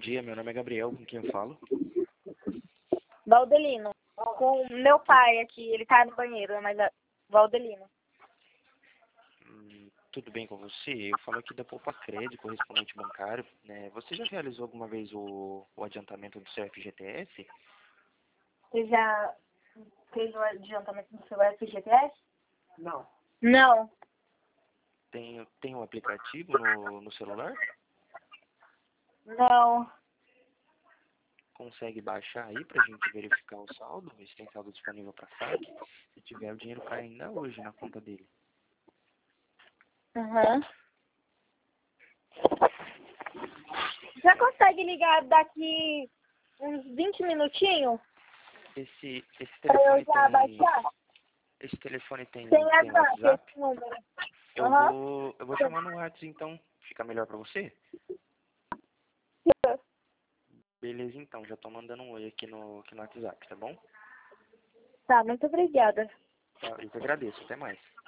dia, meu nome é Gabriel, com quem eu falo? Valdelino. Com meu pai aqui, ele tá no banheiro, mas Valdelino. Tudo bem com você? Eu falo aqui da Poupa Crédito, correspondente bancário, né? Você já realizou alguma vez o adiantamento do seu FGTS? Você já fez o adiantamento do seu FGTS? Não. Não. Tem um aplicativo no celular? Não. Consegue baixar aí pra gente verificar o saldo, ver se tem saldo disponível para saque? Se tiver, o dinheiro cai ainda hoje na conta dele. Uhum. Já consegue ligar daqui uns 20 minutinhos? Esse Pra eu telefone já tem... baixar? Esse telefone tem Tem WhatsApp? esse número. Eu vou chamar no WhatsApp, então. Fica melhor pra você? Beleza, então. Já tô mandando um oi aqui no WhatsApp, tá bom? Tá, muito obrigada. Tá, eu que agradeço. Até mais.